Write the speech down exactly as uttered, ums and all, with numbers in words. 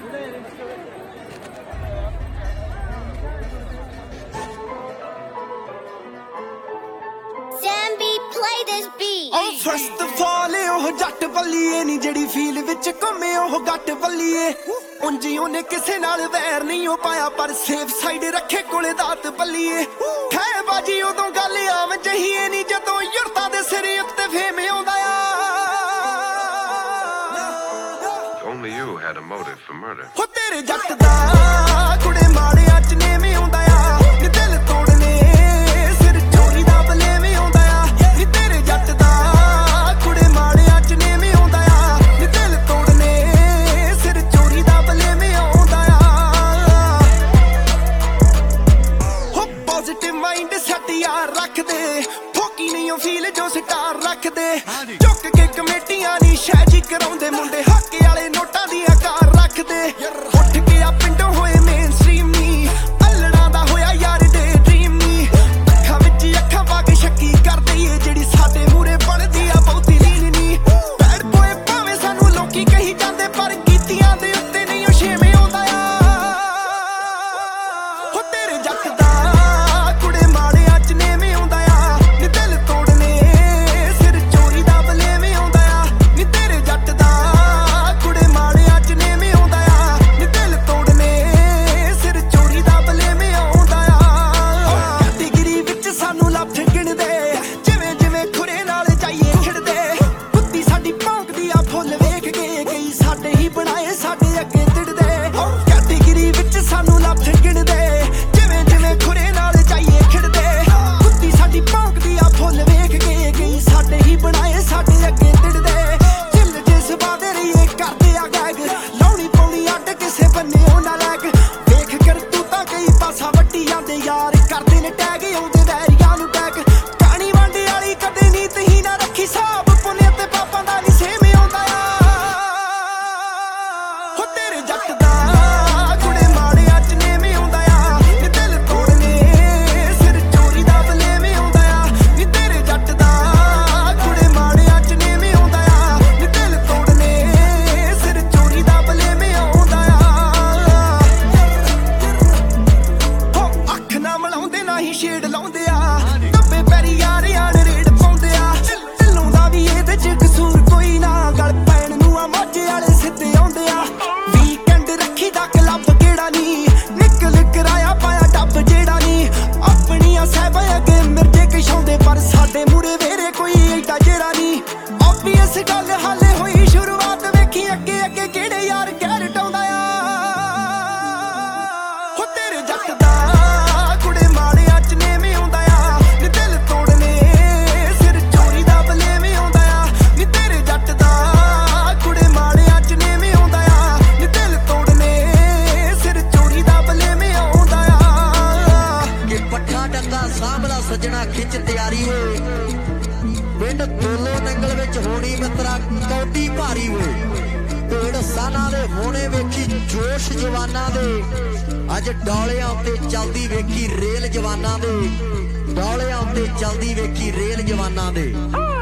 First of all ओह जट बल्लीए नी जेड़ी फील विच घुमे ओह गट बल्लीए उंजी ओने किसे नाल वैर नहीं हो पाया पर सेफ साइड रखे कोले दात बल्लीए है बाजी उदों गल आव जहीए नी जदों युरतां दे सिर उत्ते फेम आउंदा आ Only you had a motive for murder. हो तेरे जट दा कुड़े माड़ियां च नेम आउंदा आ नी दिल तोड़ने सिर चोरी दा बलेम आउंदा आ नी तेरे जट दा कुड़े माड़ियां च नेम आउंदा आ नी दिल तोड़ने सिर चोरी दा बलेम आउंदा आ हो पॉजिटिव माइंड सेट यार रख दे फोकी नहीं ओ फील जो स्टार रख दे चुक के कमेटियां नी शैजी कराउंदे मुंडे हक्के वाले नोटां दियां कार रख दे उठ के आ पिंडों होए मेन स्ट्रीम नी अल्लड़ां दा होया यार डे ड्रीम नी अखां विच अखां पा के शक्की कर दईए जेड़ी साडे मूरे बनदी आ बहुती लीन नी बैड बॉय भावें सानू लोकी कही जांदे पर कीतियां दे उत्ते नहीं ओ छेवें आउंदा आ हो तेरे जट दा कुड़े माड़ियां च नेम आउंदा आ नी दिल तोड़ने सिर चोरी दा बलेम आउंदा आ नी तेरे जट दा कुड़े माड़ियां च नेम आउंदा आ नी दिल तोड़ने सिर चोरी दा बलेम आउंदा आ कैटेगरी विच सानू लफ्ज गिणदे जिवें जिवें खुरे नाल जाइए खिड़दे बुੱਧੀ साडी ਭੌਂਕਦੀ ਆ ਫੁੱਲ ਵੇਖ के कई साडे ही बनाए साडे अगे तिड़दे कैटेगरी विच सानू लफ्ज गिणदे जिवें जिवें खुरे नाल जाइए खिड़दे बुੱਧੀ साडी ਭੌਂਕਦੀ आ फुੱल ਵੇਖ के कई साडे ही बनाए साडे अगे तिड़दे चिल जिस बादे रहिए करदे आ गैग लाउणी पौणी अड्ड किसे बन्ने ओ ना लैग ਵੇਖ कर तू तां कई पासा वड्डी ਜਾਂਦੇ यार ਕਰਦੇ ਨੇ टैग आउंदे वैरियां ਨੂੰ टैग कहानी वांडे वाली कदे नीत ही ना रखी साहब पुने ते पापां दा नी सेम आउंदा आ हो तेरे जट दा कुड़े माड़ियां च नेम आउंदा आ नी दिल तोड़ने सिर चोरी दा बलेम आउंदा आ नी तेरे जट दा कुड़े माड़ियां च नेम आउंदा आ नी दिल तोड़ने सिर चोरी दा बलेम आउंदा आ हो अख ना मलाउंदे ना ही शेड लाउंदे आ दब्बे पैरी यार यार रेड पाउंदे आ ढिल्लों दा भी ਇਹਦੇ ਚ ਕਸੂਰ ਕੋਈ ਨਾ ਗਲ ਪੈਣ ਨੂੰ ਆ ਮਾਝੇ ਵਾਲੇ ਸਿੱਧੇ ਆਉਂਦੇ ਆ ਵੀਕਐਂਡ ਰੱਖੀ ਦਾ ਕਲੱਬ ਕਿਹੜਾ ਨੀ ਨਿਕਲ ਕਰਾਇਆ ਪਾਇਆ ਡੱਬ ਜਿਹੜਾ ਨੀ ਆਪਣੀਆਂ ਸਹਿਬਾਂ ਅੱਗੇ ਮਿਰਜੇ ਕਿਸ਼ਾਉਂਦੇ ਪਰ ਸਾਡੇ ਮੂਰੇ ਵੇਰੇ ਕੋਈ ਐਡਾ ਜਿਹੜਾ ਨੀ ਆਬਵੀਅਸ ਗੱਲ ਹਾਲੇ ਹੋਈ ਸ਼ੁਰੂਆਤ ਵੇਖੀ ਅੱਗੇ ਅੱਗੇ ਕਿਹੜੇ ਯਾਰ ਕਹਿਰ ਟਾਉਂਦਾ ਆ ਹੋ ਤੇਰੇ ਜੱਟ ਦਾ ਕੁੜੇ ਮਾੜਿਆਂ ਚ ਨੇਮ ਆਉਂਦਾ ਆ ਨੀ ਦਿਲ ਤੋੜਨੇ ਸਿਰ ਚੋਰੀ ਦਾ ਬਲੇਮ ਆਉਂਦਾ ਆ ਨੀ ਤੇਰੇ ਜੱਟ ਦਾ ਕੁੜੇ ਮਾੜਿਆਂ ਚ ਨੇਮ ਆਉਂਦਾ ਆ ਨੀ ਦਿਲ ਤੋੜਨੇ ਸਿਰ ਚੋਰੀ ਦਾ ਬਲੇਮ ਆਉਂਦਾ ਆ ਕਿ ਪੱਠਾ ਡੰਗਾ ਸਾਂਭਲਾ ਸੱਜਣਾ ਖਿੱਚ ਤਿਆਰੀ ਵੇ ਪਿੰਡ ਦੋਲੋ ਨੰਗਲ ਵਿੱਚ ਹੋਣੀ ਮਿੱਤਰਾ ਕੌਡੀ ਭਾਰੀ ਵੇ ਭੇੜ ਸਾਨਾਂ ਦੇ ਹੋਣੇ ਵੇਖੀ ਜੋਸ਼ ਜਵਾਨਾਂ ਦੇ ਅੱਜ ਡੌਲਿਆਂ ਉੱਤੇ ਚੱਲਦੀ ਵੇਖੀ ਰੇਲ ਜਵਾਨਾਂ ਦੇ ਡੌਲਿਆਂ ਉੱਤੇ ਚੱਲਦੀ ਵੇਖੀ ਰੇਲ ਜਵਾਨਾਂ ਦੇ